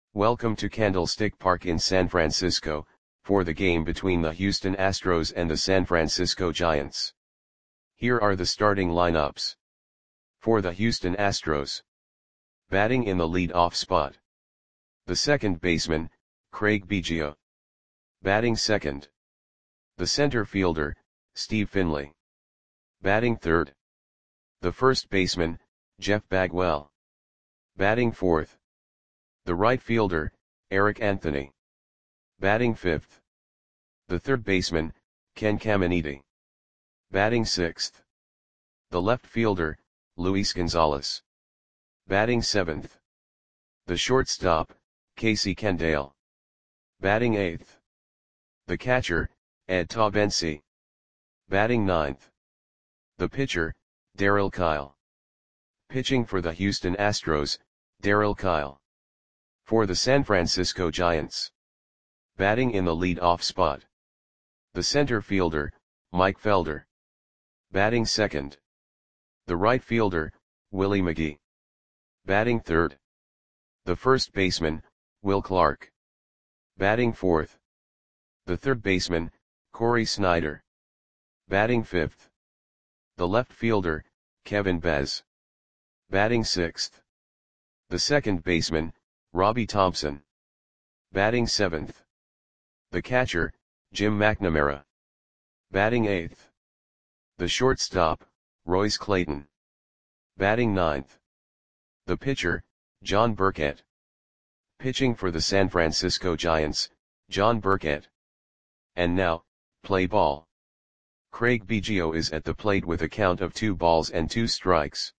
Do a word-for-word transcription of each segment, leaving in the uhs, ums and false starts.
Welcome to Candlestick Park in San Francisco, for the game between the Houston Astros and the San Francisco Giants. Here are the starting lineups. For the Houston Astros. Batting in the lead-off spot. The second baseman, Craig Biggio. Batting second. The center fielder, Steve Finley. Batting third. The first baseman, Jeff Bagwell. Batting fourth. The right fielder, Eric Anthony. Batting fifth. The third baseman, Ken Caminiti. Batting sixth. The left fielder, Luis Gonzalez. Batting seventh. The shortstop, Casey Kendall. Batting eighth. The catcher, Ed Taubensee. Batting ninth. The pitcher, Darryl Kile. Pitching for the Houston Astros, Darryl Kile. For the San Francisco Giants. Batting in the lead-off spot. The center fielder, Mike Felder. Batting second. The right fielder, Willie McGee. Batting third. The first baseman, Will Clark. Batting fourth. The third baseman, Corey Snyder. Batting fifth. The left fielder, Kevin Bez. Batting sixth. The second baseman, Robbie Thompson. Batting seventh. The catcher, Jim McNamara. Batting eighth. The shortstop, Royce Clayton. Batting ninth. The pitcher, John Burkett. Pitching for the San Francisco Giants, John Burkett. And now, play ball. Craig Biggio is at the plate with a count of two balls and two strikes.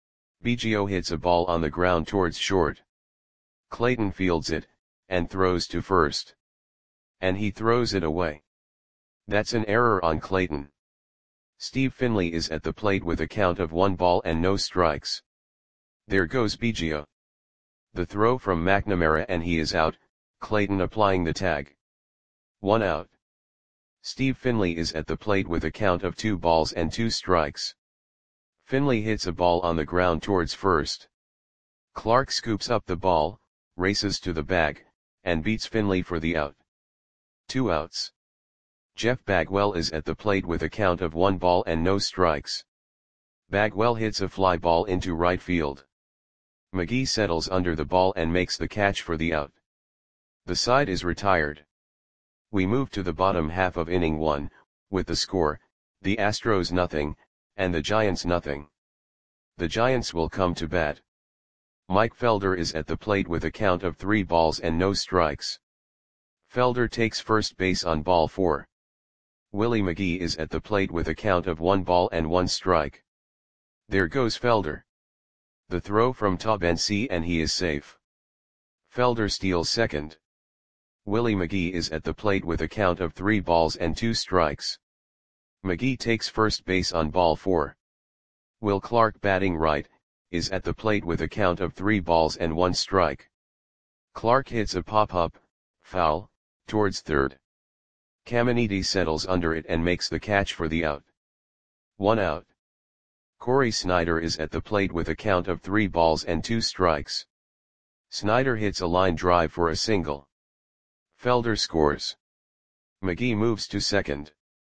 Biggio hits a ball on the ground towards short. Clayton fields it, and throws to first. And he throws it away. That's an error on Clayton. Steve Finley is at the plate with a count of one ball and no strikes. There goes Biggio. The throw from McNamara and he is out, Clayton applying the tag. One out. Steve Finley is at the plate with a count of two balls and two strikes. Finley hits a ball on the ground towards first. Clark scoops up the ball, races to the bag, and beats Finley for the out. Two outs. Jeff Bagwell is at the plate with a count of one ball and no strikes. Bagwell hits a fly ball into right field. McGee settles under the ball and makes the catch for the out. The side is retired. We move to the bottom half of inning one, with the score, the Astros nothing, and the Giants nothing. The Giants will come to bat. Mike Felder is at the plate with a count of three balls and no strikes. Felder takes first base on ball four. Willie McGee is at the plate with a count of one ball and one strike. There goes Felder. The throw from Taubensee and he is safe. Felder steals second. Willie McGee is at the plate with a count of three balls and two strikes. McGee takes first base on ball four. Will Clark, batting right, is at the plate with a count of three balls and one strike. Clark hits a pop-up, foul, towards third. Caminiti settles under it and makes the catch for the out. One out. Corey Snyder is at the plate with a count of three balls and two strikes. Snyder hits a line drive for a single. Felder scores. McGee moves to second.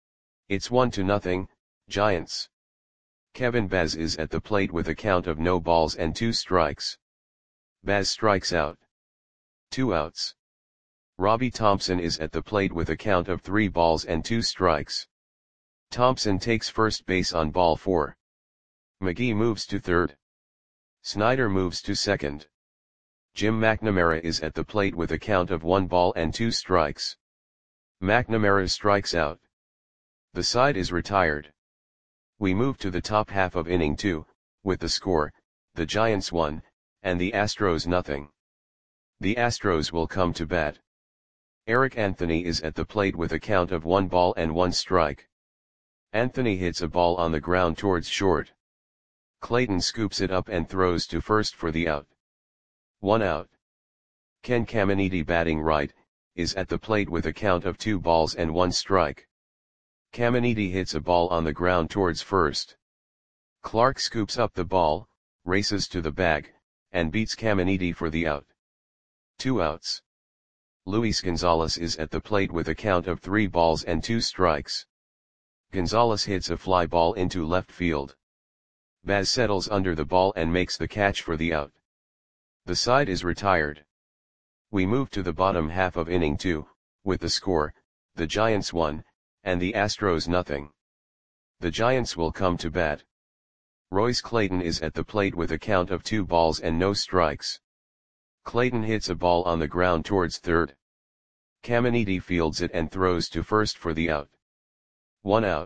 It's one to nothing, Giants. Kevin Bez is at the plate with a count of no balls and two strikes. Bez strikes out. Two outs. Robbie Thompson is at the plate with a count of three balls and two strikes. Thompson takes first base on ball four. McGee moves to third. Snyder moves to second. Jim McNamara is at the plate with a count of one ball and two strikes. McNamara strikes out. The side is retired. We move to the top half of inning two, with the score, the Giants one, and the Astros nothing. The Astros will come to bat. Eric Anthony is at the plate with a count of one ball and one strike. Anthony hits a ball on the ground towards short. Clayton scoops it up and throws to first for the out. One out. Ken Caminiti, batting right, is at the plate with a count of two balls and one strike. Caminiti hits a ball on the ground towards first. Clark scoops up the ball, races to the bag, and beats Caminiti for the out. Two outs. Luis Gonzalez is at the plate with a count of three balls and two strikes. Gonzalez hits a fly ball into left field. Baz settles under the ball and makes the catch for the out. The side is retired. We move to the bottom half of inning two, with the score, the Giants one, and the Astros nothing. The Giants will come to bat. Royce Clayton is at the plate with a count of two balls and no strikes. Clayton hits a ball on the ground towards third. Caminiti fields it and throws to first for the out. One out.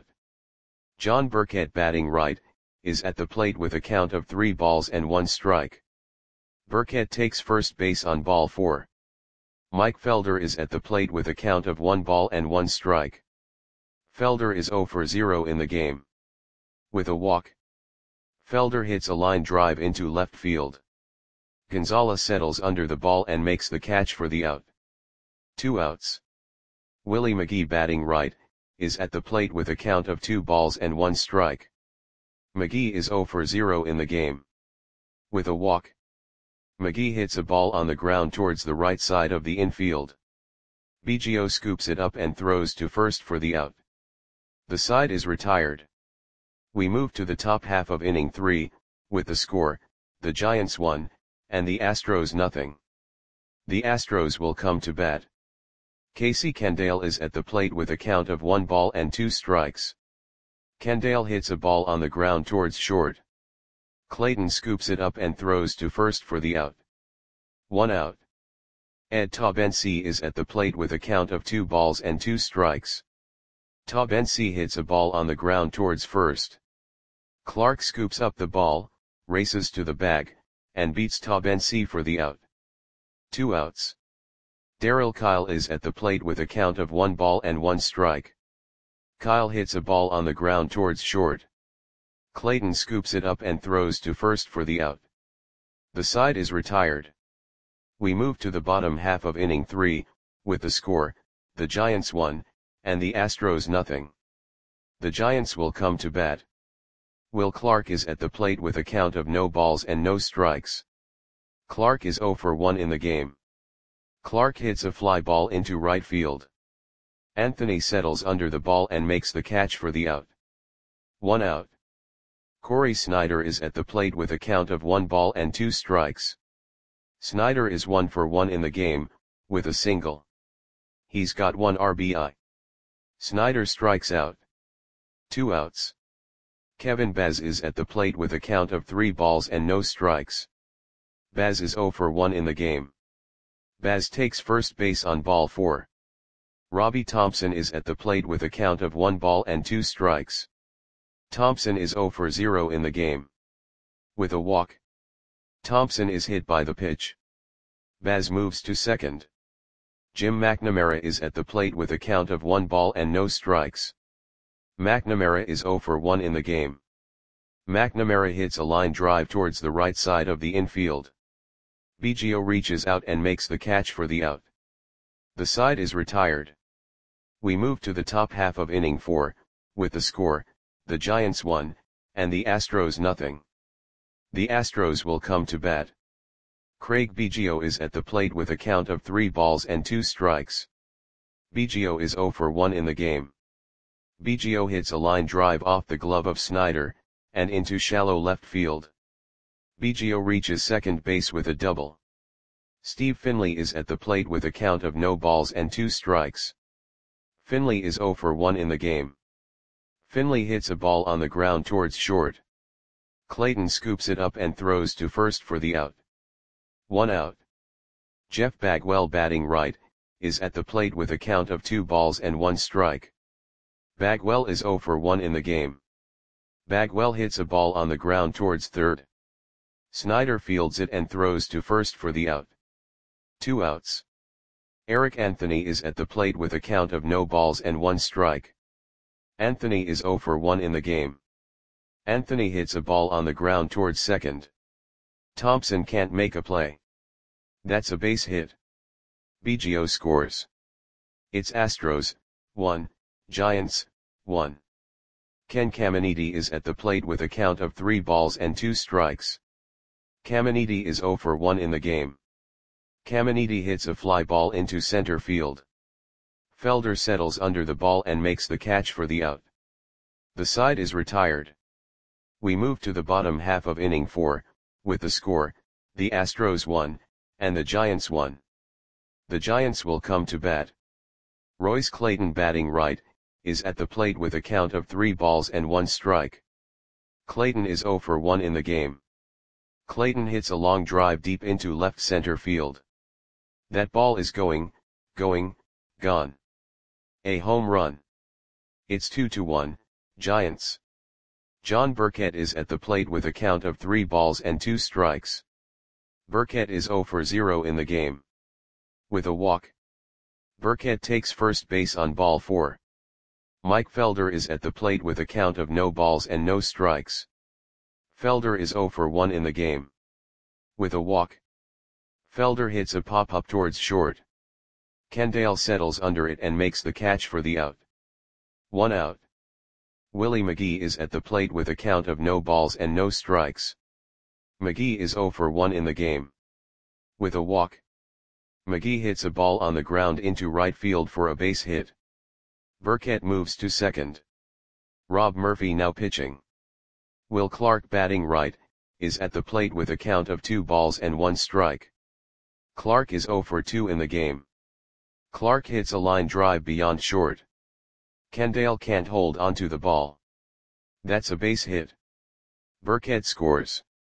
John Burkett, batting right, is at the plate with a count of three balls and one strike. Burkett takes first base on ball four. Mike Felder is at the plate with a count of one ball and one strike. Felder is zero for zero in the game. With a walk, Felder hits a line drive into left field. Gonzalez settles under the ball and makes the catch for the out. Two outs. Willie McGee, batting right, is at the plate with a count of two balls and one strike. McGee is zero for zero in the game. With a walk, McGee hits a ball on the ground towards the right side of the infield. Biggio scoops it up and throws to first for the out. The side is retired. We move to the top half of inning three, with the score, the Giants one, and the Astros nothing. The Astros will come to bat. Casey Candale is at the plate with a count of one ball and two strikes. Candale hits a ball on the ground towards short. Clayton scoops it up and throws to first for the out. One out. Ed Taubensee is at the plate with a count of two balls and two strikes. Taubensee hits a ball on the ground towards first. Clark scoops up the ball, races to the bag, and beats Taubensee for the out. Two outs. Darryl Kyle is at the plate with a count of one ball and one strike. Kyle hits a ball on the ground towards short. Clayton scoops it up and throws to first for the out. The side is retired. We move to the bottom half of inning three, with the score, the Giants one, and the Astros nothing. The Giants will come to bat. Will Clark is at the plate with a count of no balls and no strikes. Clark is zero for one in the game. Clark hits a fly ball into right field. Anthony settles under the ball and makes the catch for the out. One out. Corey Snyder is at the plate with a count of one ball and two strikes. Snyder is one for one in the game, with a single. He's got one R B I. Snyder strikes out. Two outs. Kevin Baz is at the plate with a count of three balls and no strikes. Baz is zero for one in the game. Baz takes first base on ball four. Robbie Thompson is at the plate with a count of one ball and two strikes. Thompson is zero for zero in the game. With a walk, Thompson is hit by the pitch. Baz moves to second. Jim McNamara is at the plate with a count of one ball and no strikes. McNamara is zero for one in the game. McNamara hits a line drive towards the right side of the infield. Biggio reaches out and makes the catch for the out. The side is retired. We move to the top half of inning four, with the score, the Giants one, and the Astros nothing. The Astros will come to bat. Craig Biggio is at the plate with a count of three balls and two strikes. Biggio is zero for one in the game. Biggio hits a line drive off the glove of Snyder, and into shallow left field. Biggio reaches second base with a double. Steve Finley is at the plate with a count of no balls and two strikes. Finley is zero for one in the game. Finley hits a ball on the ground towards short. Clayton scoops it up and throws to first for the out. One out. Jeff Bagwell, batting right, is at the plate with a count of two balls and one strike. Bagwell is zero for one in the game. Bagwell hits a ball on the ground towards third. Snyder fields it and throws to first for the out. Two outs. Eric Anthony is at the plate with a count of no balls and one strike. Anthony is zero for one in the game. Anthony hits a ball on the ground towards second. Thompson can't make a play. That's a base hit. Biggio scores. It's Astros, one, Giants, one. Ken Caminiti is at the plate with a count of three balls and two strikes. Caminiti is zero for one in the game. Caminiti hits a fly ball into center field. Felder settles under the ball and makes the catch for the out. The side is retired. We move to the bottom half of inning four, with the score, the Astros won, and the Giants won. The Giants will come to bat. Royce Clayton, batting right, is at the plate with a count of three balls and one strike. Clayton is zero for one in the game. Clayton hits a long drive deep into left center field. That ball is going, going, gone. A home run. It's two to one, Giants. John Burkett is at the plate with a count of three balls and two strikes. Burkett is zero for zero in the game. With a walk. Burkett takes first base on ball four. Mike Felder is at the plate with a count of no balls and no strikes. Felder is zero for one in the game. With a walk. Felder hits a pop-up towards short. Kendall settles under it and makes the catch for the out. One out. Willie McGee is at the plate with a count of no balls and no strikes. McGee is zero for one in the game. With a walk. McGee hits a ball on the ground into right field for a base hit. Burkett moves to second. Rob Murphy, now pitching. Will Clark, batting right, is at the plate with a count of two balls and one strike. Clark is zero for two in the game. Clark hits a line drive beyond short. Kendall can't hold onto the ball. That's a base hit. Burkett scores.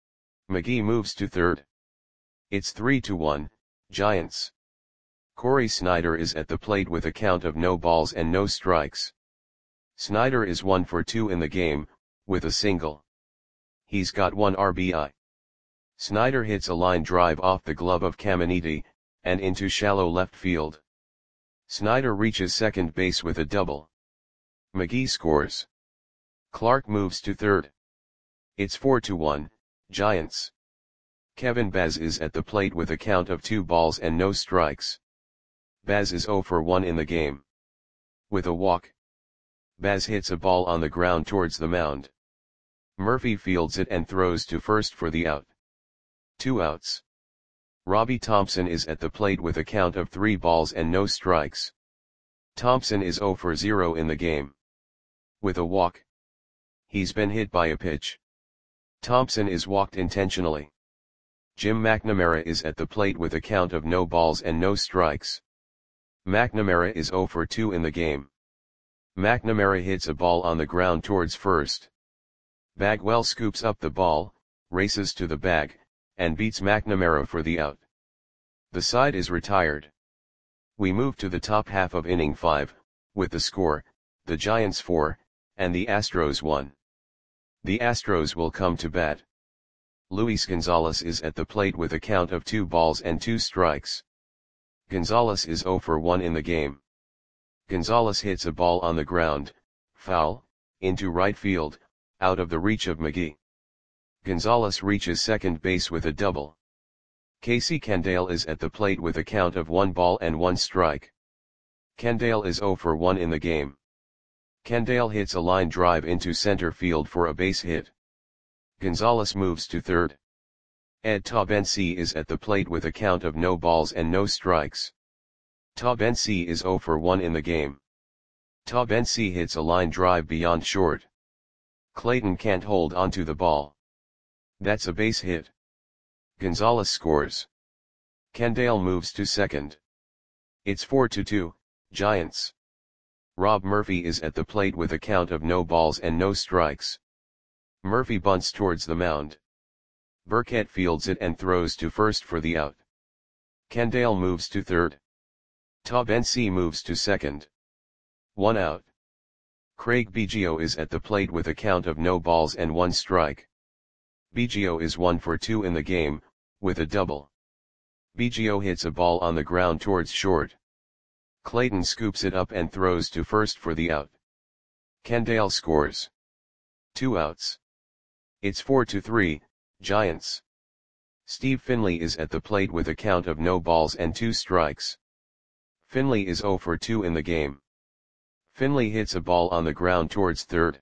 McGee moves to third. It's three to one, Giants. Corey Snyder is at the plate with a count of no balls and no strikes. Snyder is one for two in the game, with a single. He's got one R B I. Snyder hits a line drive off the glove of Caminiti, and into shallow left field. Snyder reaches second base with a double. McGee scores. Clark moves to third. It's four to one, Giants. Kevin Baz is at the plate with a count of two balls and no strikes. Baz is zero for one in the game. With a walk. Baz hits a ball on the ground towards the mound. Murphy fields it and throws to first for the out. Two outs. Robbie Thompson is at the plate with a count of three balls and no strikes. Thompson is zero for zero in the game. With a walk. He's been hit by a pitch. Thompson is walked intentionally. Jim McNamara is at the plate with a count of no balls and no strikes. McNamara is zero for two in the game. McNamara hits a ball on the ground towards first. Bagwell scoops up the ball, races to the bag, and beats McNamara for the out. The side is retired. We move to the top half of inning five, with the score, the Giants four, and the Astros one. The Astros will come to bat. Luis Gonzalez is at the plate with a count of two balls and two strikes. Gonzalez is zero for one in the game. Gonzalez hits a ball on the ground, foul, into right field, out of the reach of McGee. Gonzalez reaches second base with a double. Casey Kendall is at the plate with a count of one ball and one strike. Kendall is zero for one in the game. Kendall hits a line drive into center field for a base hit. Gonzalez moves to third. Ed Taubensee is at the plate with a count of no balls and no strikes. Taubensee is zero for one in the game. Taubensee hits a line drive beyond short. Clayton can't hold onto the ball. That's a base hit. Gonzalez scores. Kendall moves to second. It's four to two, Giants. Rob Murphy is at the plate with a count of no balls and no strikes. Murphy bunts towards the mound. Burkett fields it and throws to first for the out. Kendall moves to third. Taubensee moves to second. One out. Craig Biggio is at the plate with a count of no balls and one strike. Biggio is one for two in the game, with a double. Biggio hits a ball on the ground towards short. Clayton scoops it up and throws to first for the out. Kendall scores. Two outs. It's four to three, Giants. Steve Finley is at the plate with a count of no balls and two strikes. Finley is zero for two in the game. Finley hits a ball on the ground towards third.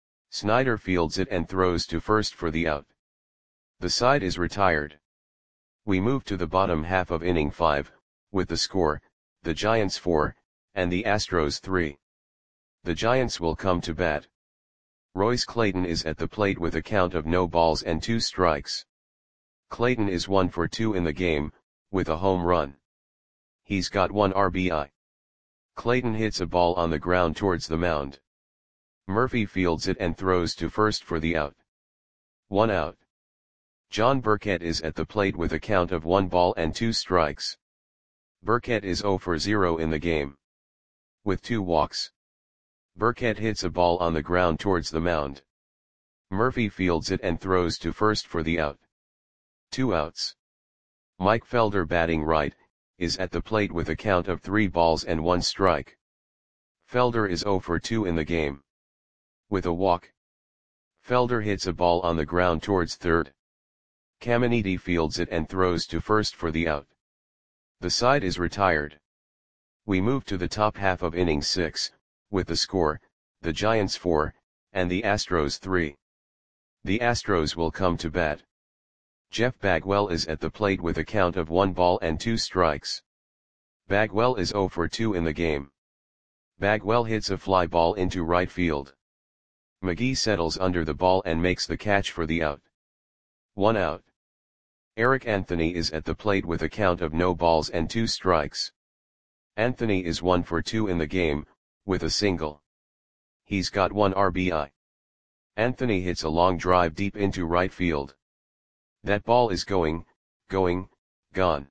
Snyder fields it and throws to first for the out. The side is retired. We move to the bottom half of inning five, with the score, the Giants four, and the Astros three. The Giants will come to bat. Royce Clayton is at the plate with a count of no balls and two strikes. Clayton is one for two in the game, with a home run. He's got one R B I. Clayton hits a ball on the ground towards the mound. Murphy fields it and throws to first for the out. One out. John Burkett is at the plate with a count of one ball and two strikes. Burkett is zero for zero in the game. With two walks. Burkett hits a ball on the ground towards the mound. Murphy fields it and throws to first for the out. Two outs. Mike Felder, batting right, is at the plate with a count of three balls and one strike. Felder is zero for two in the game. With a walk. Felder hits a ball on the ground towards third. Caminiti fields it and throws to first for the out. The side is retired. We move to the top half of inning six, with the score, the Giants four, and the Astros three. The Astros will come to bat. Jeff Bagwell is at the plate with a count of one ball and two strikes. Bagwell is zero for two in the game. Bagwell hits a fly ball into right field. McGee settles under the ball and makes the catch for the out. One out. Eric Anthony is at the plate with a count of no balls and two strikes. Anthony is one for two in the game, with a single. He's got one R B I. Anthony hits a long drive deep into right field. That ball is going, going, gone.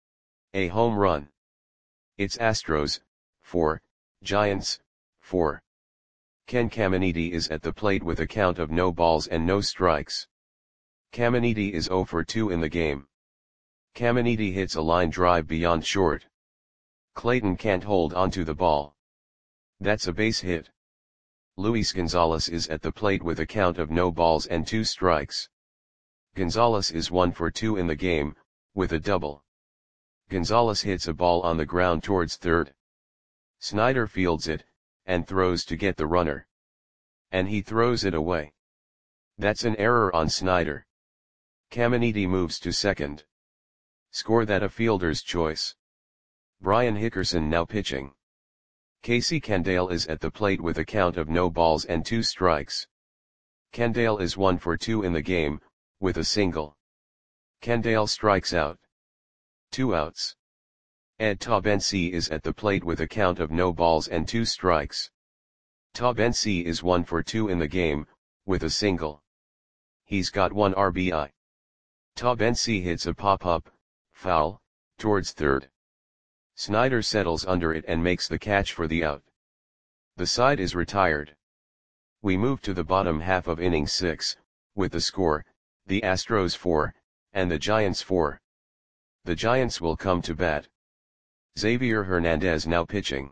A home run. It's Astros, four, Giants, four. Ken Caminiti is at the plate with a count of no balls and no strikes. Caminiti is zero for two in the game. Caminiti hits a line drive beyond short. Clayton can't hold onto the ball. That's a base hit. Luis Gonzalez is at the plate with a count of no balls and two strikes. Gonzalez is one for two in the game, with a double. Gonzalez hits a ball on the ground towards third. Snyder fields it, and throws to get the runner. And he throws it away. That's an error on Snyder. Caminiti moves to second. Score that a fielder's choice. Brian Hickerson now pitching. Casey Candale is at the plate with a count of no balls and two strikes. Candale is one for two in the game, with a single. Candale strikes out. Two outs. Ed Taubensee is at the plate with a count of no balls and two strikes. Taubensee is one for two in the game, with a single. He's got one R B I. Taubensee hits a pop-up, foul, towards third. Snyder settles under it and makes the catch for the out. The side is retired. We move to the bottom half of inning six, with the score, the Astros four, and the Giants four. The Giants will come to bat. Xavier Hernandez now pitching.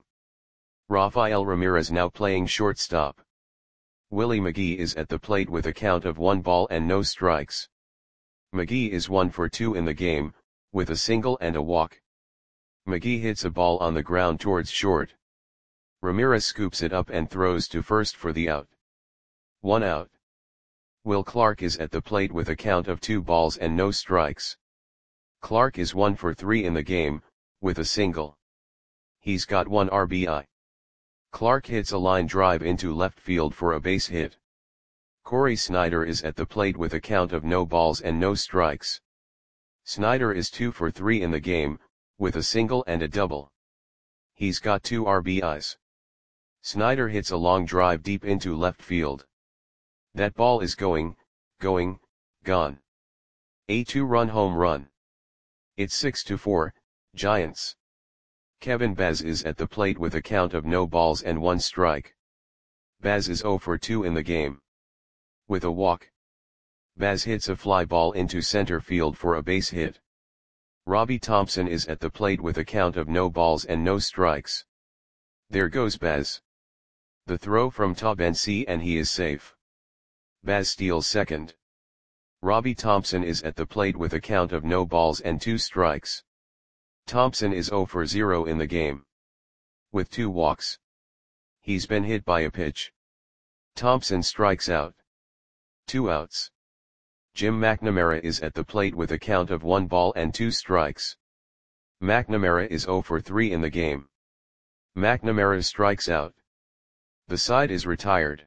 Rafael Ramirez now playing shortstop. Willie McGee is at the plate with a count of one ball and no strikes. McGee is one for two in the game, with a single and a walk. McGee hits a ball on the ground towards short. Ramirez scoops it up and throws to first for the out. One out. Will Clark is at the plate with a count of two balls and no strikes. Clark is one for three in the game, with a single. He's got one R B I. Clark hits a line drive into left field for a base hit. Corey Snyder is at the plate with a count of no balls and no strikes. Snyder is two for three in the game, with a single and a double. He's got two R B Is. Snyder hits a long drive deep into left field. That ball is going, going, gone. A two-run home run. It's six to four, Giants. Kevin Baz is at the plate with a count of no balls and one strike. Baz is zero for two in the game. With a walk. Baz hits a fly ball into center field for a base hit. Robbie Thompson is at the plate with a count of no balls and no strikes. There goes Baz. The throw from Taubensee and he is safe. Baz steals second. Robbie Thompson is at the plate with a count of no balls and two strikes. Thompson is zero for zero in the game. With two walks. He's been hit by a pitch. Thompson strikes out. Two outs. Jim McNamara is at the plate with a count of one ball and two strikes. McNamara is zero for three in the game. McNamara strikes out. The side is retired.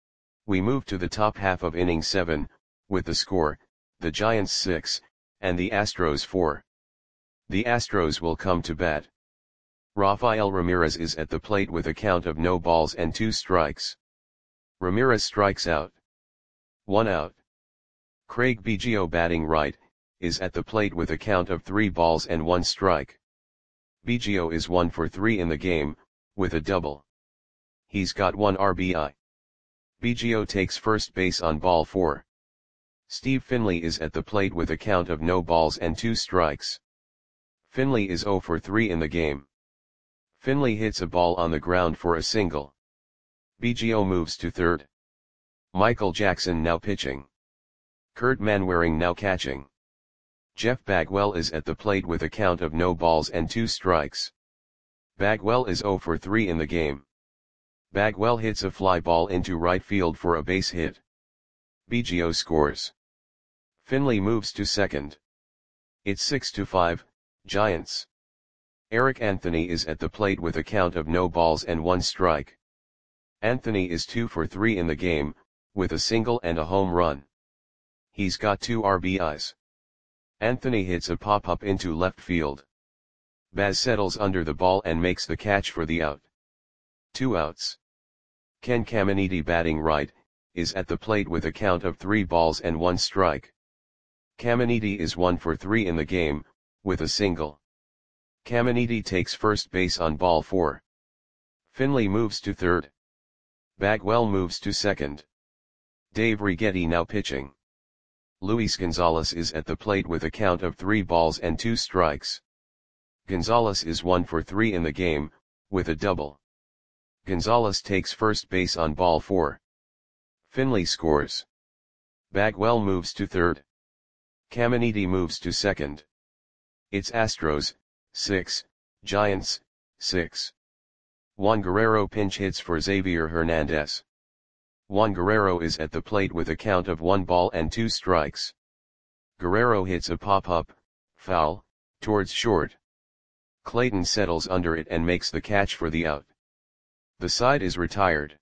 We move to the top half of inning seven, with the score, the Giants six, and the Astros four. The Astros will come to bat. Rafael Ramirez is at the plate with a count of no balls and two strikes. Ramirez strikes out. One out. Craig Biggio, batting right, is at the plate with a count of three balls and one strike. Biggio is one for three in the game, with a double. He's got one R B I. Biggio takes first base on ball four. Steve Finley is at the plate with a count of no balls and two strikes. Finley is zero for three in the game. Finley hits a ball on the ground for a single. Biggio moves to third. Michael Jackson now pitching. Kurt Manwaring now catching. Jeff Bagwell is at the plate with a count of no balls and two strikes. Bagwell is zero for three in the game. Bagwell hits a fly ball into right field for a base hit. Biggio scores. Finley moves to second. It's six to five, Giants. Eric Anthony is at the plate with a count of no balls and one strike. Anthony is two for three in the game, with a single and a home run. He's got two R B Is. Anthony hits a pop-up into left field. Baz settles under the ball and makes the catch for the out. Two outs. Ken Caminiti, batting right, is at the plate with a count of three balls and one strike. Caminiti is one for three in the game, with a single. Caminiti takes first base on ball four. Finley moves to third. Bagwell moves to second. Dave Righetti now pitching. Luis Gonzalez is at the plate with a count of three balls and two strikes. Gonzalez is one for three in the game, with a double. Gonzalez takes first base on ball four. Finley scores. Bagwell moves to third. Caminiti moves to second. It's Astros, six, Giants, six. Juan Guerrero pinch hits for Xavier Hernandez. Juan Guerrero is at the plate with a count of one ball and two strikes. Guerrero hits a pop-up, foul, towards short. Clayton settles under it and makes the catch for the out. The side is retired.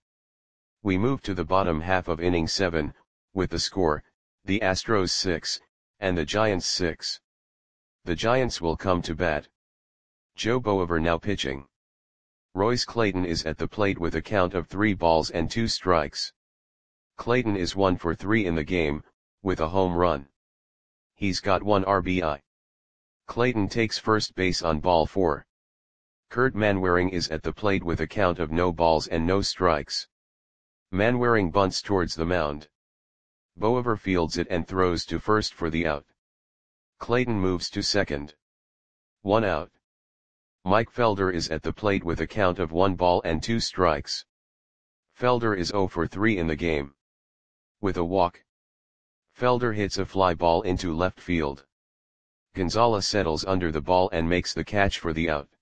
We move to the bottom half of inning seven, with the score, the Astros six, and the Giants six. The Giants will come to bat. Joe Boever now pitching. Royce Clayton is at the plate with a count of three balls and two strikes. Clayton is one for three in the game, with a home run. He's got one R B I. Clayton takes first base on ball four. Kurt Manwaring is at the plate with a count of no balls and no strikes. Manwaring bunts towards the mound. Boever fields it and throws to first for the out. Clayton moves to second. One out. Mike Felder is at the plate with a count of one ball and two strikes. Felder is zero for three in the game. With a walk. Felder hits a fly ball into left field. Gonzalez settles under the ball and makes the catch for the out.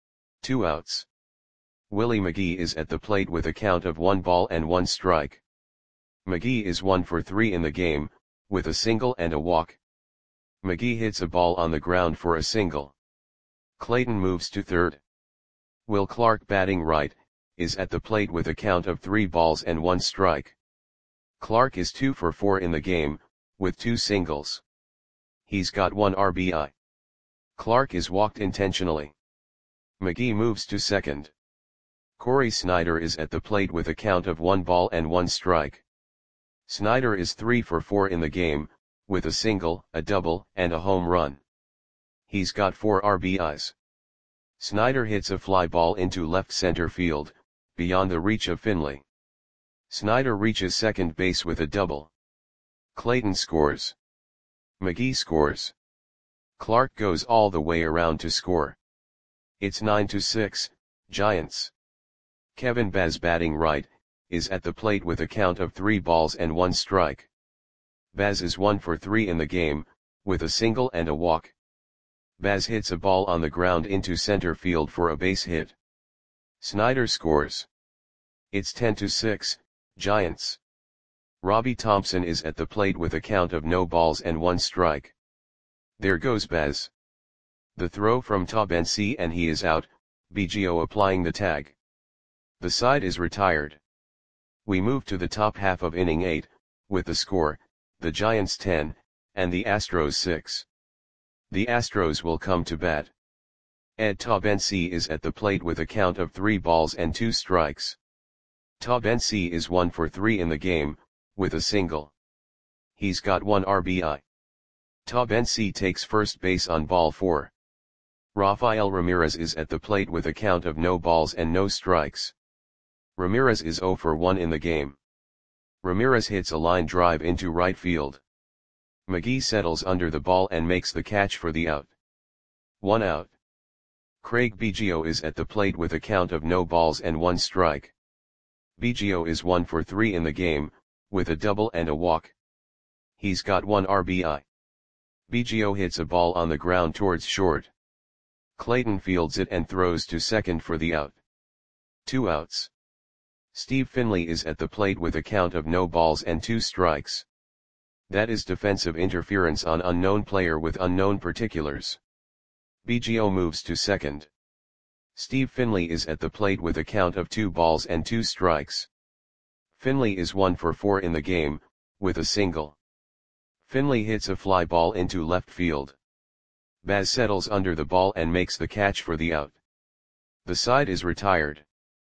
Two outs. Willie McGee is at the plate with a count of one ball and one strike. McGee is one for three in the game, with a single and a walk. McGee hits a ball on the ground for a single. Clayton moves to third. Will Clark, batting right, is at the plate with a count of three balls and one strike. Clark is two for four in the game, with two singles. He's got one R B I. Clark is walked intentionally. McGee moves to second. Corey Snyder is at the plate with a count of one ball and one strike. Snyder is three for four in the game, with a single, a double, and a home run. He's got four R B Is. Snyder hits a fly ball into left center field, beyond the reach of Finley. Snyder reaches second base with a double. Clayton scores. McGee scores. Clark goes all the way around to score. It's nine to six, Giants. Kevin Baz, batting right, is at the plate with a count of three balls and one strike. Baz is one for three in the game, with a single and a walk. Baz hits a ball on the ground into center field for a base hit. Snyder scores. It's ten to six, Giants. Robbie Thompson is at the plate with a count of no balls and one strike. There goes Baz. The throw from Tabensi and he is out, B G O applying the tag. The side is retired. We move to the top half of inning eight, with the score, the Giants ten, and the Astros six. The Astros will come to bat. Ed Tabensi is at the plate with a count of three balls and two strikes. Tabensi is one for three in the game, with a single. He's got one R B I. Tabensi takes first base on ball four. Rafael Ramirez is at the plate with a count of no balls and no strikes. Ramirez is zero for one in the game. Ramirez hits a line drive into right field. McGee settles under the ball and makes the catch for the out. One out. Craig Biggio is at the plate with a count of no balls and one strike. Biggio is one for three in the game, with a double and a walk. He's got one R B I. Biggio hits a ball on the ground towards short. Clayton fields it and throws to second for the out. Two outs. Steve Finley is at the plate with a count of no balls and two strikes. That is defensive interference on unknown player with unknown particulars. Biggio moves to second. Steve Finley is at the plate with a count of two balls and two strikes. Finley is one for four in the game, with a single. Finley hits a fly ball into left field. Baz settles under the ball and makes the catch for the out. The side is retired.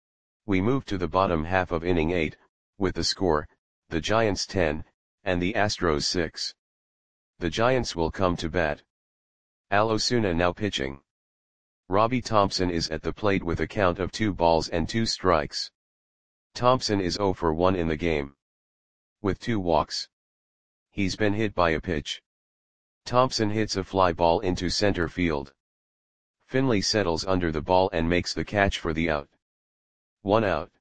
We move to the bottom half of inning eight, with the score, the Giants ten, and the Astros six. The Giants will come to bat. Al Osuna now pitching. Robbie Thompson is at the plate with a count of two balls and two strikes. Thompson is zero for one in the game. With two walks. He's been hit by a pitch. Thompson hits a fly ball into center field. Finley settles under the ball and makes the catch for the out. One out.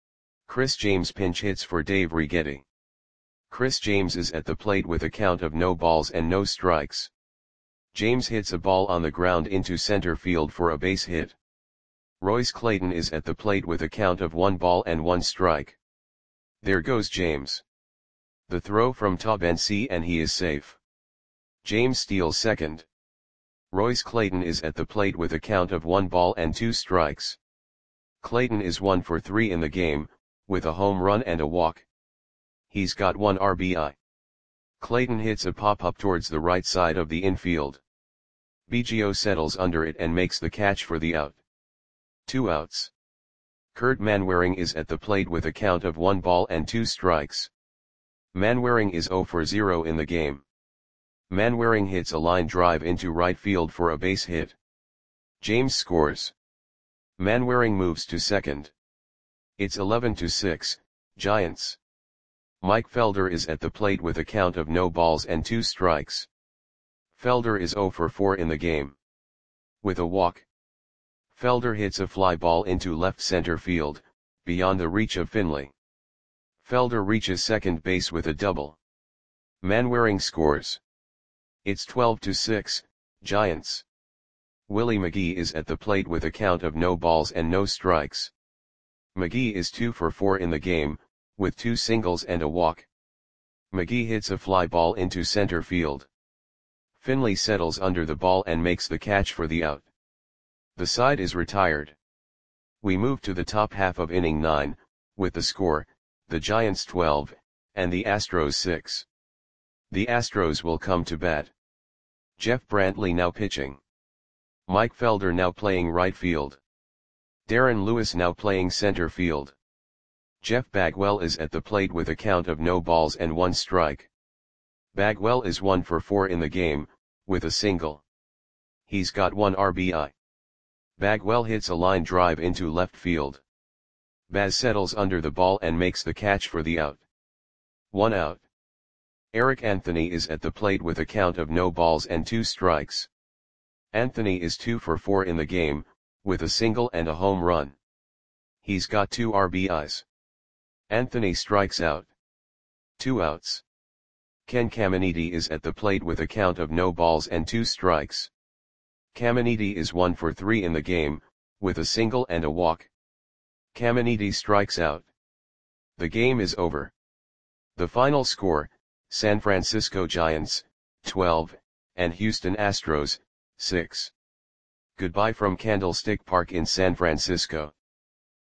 Chris James pinch hits for Dave Righetti. Chris James is at the plate with a count of no balls and no strikes. James hits a ball on the ground into center field for a base hit. Royce Clayton is at the plate with a count of one ball and one strike. There goes James. The throw from Tabensi and he is safe. James steals second. Royce Clayton is at the plate with a count of one ball and two strikes. Clayton is one for three in the game, with a home run and a walk. He's got one R B I. Clayton hits a pop-up towards the right side of the infield. Biggio settles under it and makes the catch for the out. Two outs. Kurt Manwaring is at the plate with a count of one ball and two strikes. Manwaring is zero for zero in the game. Manwaring hits a line drive into right field for a base hit. James scores. Manwaring moves to second. It's eleven to six, Giants. Mike Felder is at the plate with a count of no balls and two strikes. Felder is zero for four in the game. With a walk. Felder hits a fly ball into left center field, beyond the reach of Finley. Felder reaches second base with a double. Manwaring scores. It's twelve to six, Giants. Willie McGee is at the plate with a count of no balls and no strikes. McGee is two for four in the game, with two singles and a walk. McGee hits a fly ball into center field. Finley settles under the ball and makes the catch for the out. The side is retired. We move to the top half of inning nine, with the score, the Giants twelve, and the Astros six. The Astros will come to bat. Jeff Brantley now pitching. Mike Felder now playing right field. Darren Lewis now playing center field. Jeff Bagwell is at the plate with a count of no balls and one strike. Bagwell is one for four in the game, with a single. He's got one R B I. Bagwell hits a line drive into left field. Baz settles under the ball and makes the catch for the out. One out. Eric Anthony is at the plate with a count of no balls and two strikes. Anthony is two for four in the game, with a single and a home run. He's got two R B Is. Anthony strikes out. Two outs. Ken Caminiti is at the plate with a count of no balls and two strikes. Caminiti is one for three in the game, with a single and a walk. Caminiti strikes out. The game is over. The final score, San Francisco Giants, twelve, and Houston Astros, six. Goodbye from Candlestick Park in San Francisco.